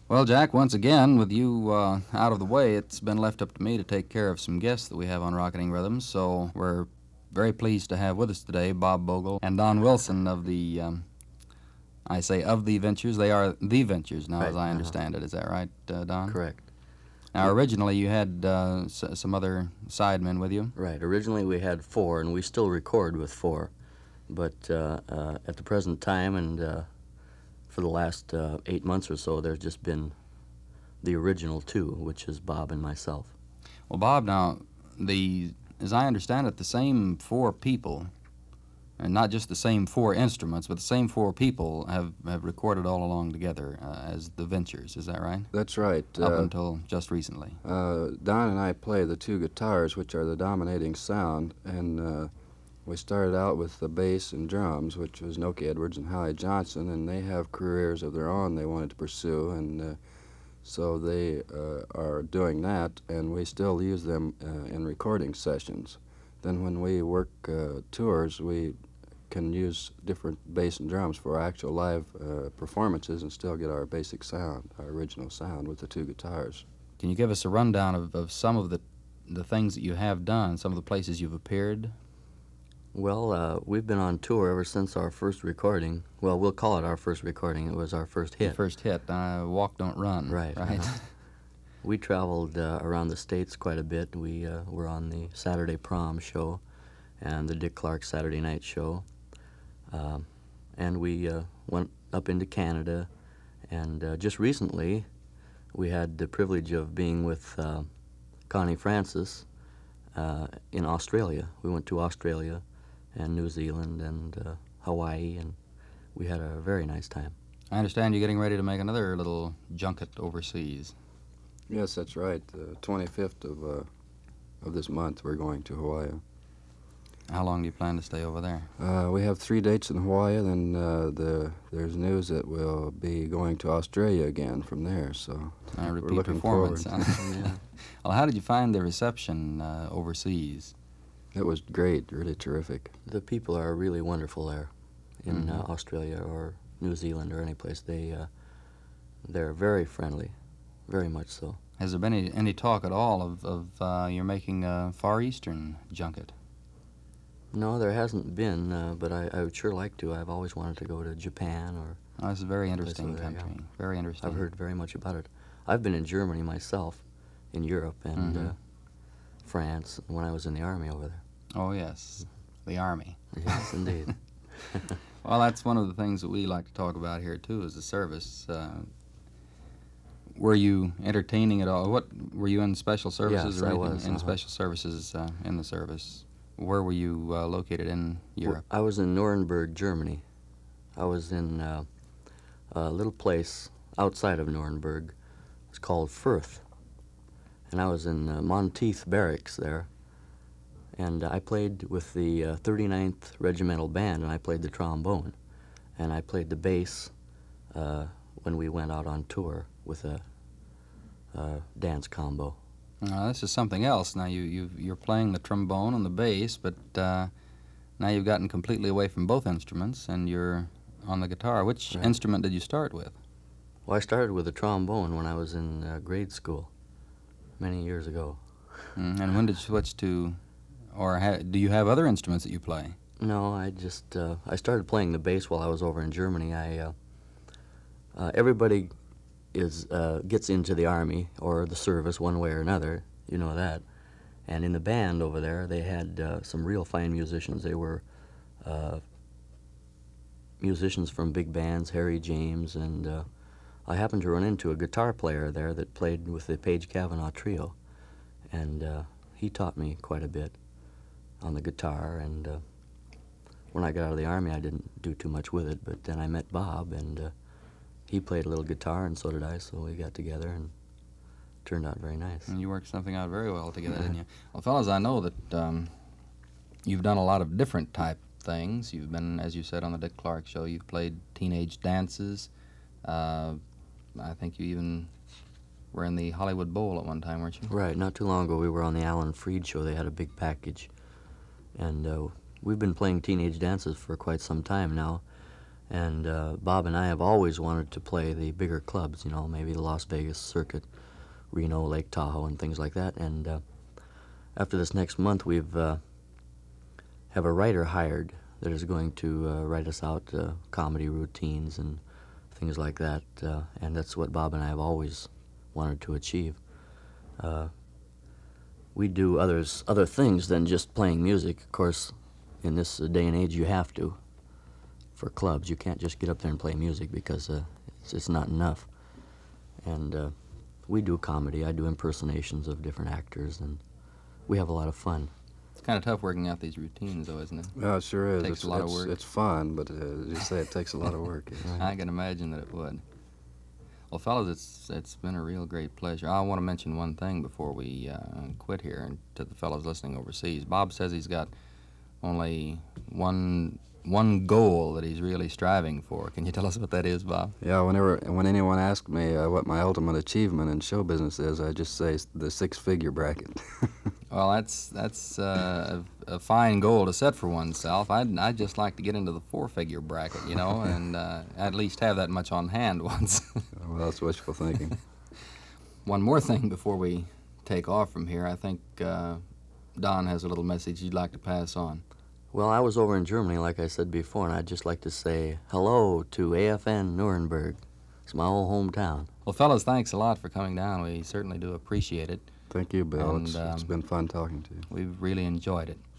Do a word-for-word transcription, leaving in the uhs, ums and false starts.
Well, Jack, once again, with you uh, out of the way, it's been left up to me to take care of some guests that we have on Rocketing Rhythms. So we're very pleased to have with us today Bob Bogle and Don Wilson of the, um, I say of the Ventures. They are the Ventures now, Right. as I Uh-huh. understand it. Is that right, uh, Don? Correct. Now, originally you had uh, s- some other sidemen with you. Right. Originally we had four, and we still record with four. But uh, uh, at the present time, and uh, for the last uh, eight months or so, there's just been the original two, which is Bob and myself. Well, Bob, now, the as I understand it, the same four people, and not just the same four instruments, but the same four people have, have recorded all along together uh, as the Ventures. Is that right? That's right. Up Uh, until just recently. uh, Don and I play the two guitars, which are the dominating sound, and uh, we started out with the bass and drums, which was Noki Edwards and Howie Johnson, and they have careers of their own they wanted to pursue, and uh, so they uh, are doing that, and we still use them uh, in recording sessions. Then when we work uh, tours, we can use different bass and drums for actual live uh, performances and still get our basic sound, our original sound with the two guitars. Can you give us a rundown of, of some of the the things that you have done, some of the places you've appeared? Well, uh, we've been on tour ever since our first recording. Well, we'll call it our first recording. It was our first hit. The first hit, uh, Walk Don't Run. Right. Right. Uh-huh. We traveled uh, around the States quite a bit. We uh, were on the Saturday Prom show and the Dick Clark Saturday Night show. Um, and we uh, went up into Canada. And uh, just recently, we had the privilege of being with uh, Connie Francis uh, in Australia. We went to Australia and New Zealand and uh, Hawaii, and we had a very nice time. I understand you're getting ready to make another little junket overseas. Yes, that's right. The twenty-fifth of uh, of this month, we're going to Hawaii. How long do you plan to stay over there? Uh, we have three dates in Hawaii, then uh, the, there's news that we'll be going to Australia again from there, so A we're repeat looking performance. forward. huh? Yeah. Well, how did you find the reception uh, overseas? It was great, really terrific. The people are really wonderful there in uh, Mhm. Australia or New Zealand or any place. They, uh, they're very friendly, very much so. Has there been any, any talk at all of, of uh, you're making a Far Eastern junket? No, there hasn't been, uh, but I, I would sure like to. I've always wanted to go to Japan, or Oh, it's a very interesting over there, yeah. country. Very interesting. I've heard very much about it. I've been in Germany myself, in Europe, and Mhm. uh, France when I was in the Army over there. Oh, yes. The Army. Yes, indeed. Well, that's one of the things that we like to talk about here, too, is the service. Uh, were you entertaining at all? What were you in special services Yes, or I anything? was, in uh-huh. special services uh, in the service? Where were you uh, located in Europe? I was in Nuremberg, Germany. I was in uh, a little place outside of Nuremberg. It's called Fürth. And I was in uh, Monteith Barracks there. And I played with the uh, thirty-ninth Regimental Band, and I played the trombone. And I played the bass uh, when we went out on tour with a, a dance combo. Now, this is something else. Now, you, you, you're playing the trombone and the bass, but uh, now you've gotten completely away from both instruments, and you're on the guitar. Which Right. instrument did you start with? Well, I started with the trombone when I was in uh, grade school many years ago. Mm, and when did you switch to, or ha- do you have other instruments that you play? No, I just uh, I started playing the bass while I was over in Germany. I uh, uh, everybody is uh, gets into the army or the service one way or another. You know that. And in the band over there, they had uh, some real fine musicians. They were uh, musicians from big bands, Harry James, and uh, I happened to run into a guitar player there that played with the Page Cavanaugh Trio, and uh, he taught me quite a bit on the guitar. And uh, when I got out of the Army, I didn't do too much with it, but then I met Bob, and uh, he played a little guitar, and so did I, so we got together, and it turned out very nice. And you worked something out very well together, didn't you? Well, fellas, I know that um, you've done a lot of different type things. You've been, as you said, on the Dick Clark show. You've played teenage dances. Uh, I think you even were in the Hollywood Bowl at one time, weren't you? Right, not too long ago we were on the Alan Freed show. They had a big package, and uh, we've been playing teenage dances for quite some time now, And uh, Bob and I have always wanted to play the bigger clubs, you know, maybe the Las Vegas circuit, Reno, Lake Tahoe, and things like that. And uh, after this next month, we've uh, have a writer hired that is going to uh, write us out uh, comedy routines and things like that. Uh, and that's what Bob and I have always wanted to achieve. Uh, we do others other things than just playing music. Of course, in this uh, day and age, you have to. For clubs, you can't just get up there and play music because uh, it's just not enough. And uh, we do comedy. I do impersonations of different actors, and we have a lot of fun. It's kind of tough working out these routines, though, isn't it? Yeah, it sure is. Takes it's, a lot of it's, work. It's fun, but uh, as you say, it takes a lot of work. I can imagine that it would. Well, fellas, it's it's been a real great pleasure. I want to mention one thing before we uh, quit here, and to the fellas listening overseas. Bob says he's got only one one goal that he's really striving for. Can you tell us what that is, Bob? Yeah, whenever when anyone asks me uh, what my ultimate achievement in show business is, I just say s- the six-figure bracket. Well, that's that's uh, a, a fine goal to set for oneself. I'd I'd just like to get into the four-figure bracket, you know, and uh, at least have that much on hand once. Well, that's wishful thinking. One more thing before we take off from here. I think uh, Don has a little message you'd like to pass on. Well, I was over in Germany, like I said before, and I'd just like to say hello to A F N Nuremberg. It's my old hometown. Well, fellas, thanks a lot for coming down. We certainly do appreciate it. Thank you, Bill. And, It's, it's um, been fun talking to you. We've really enjoyed it.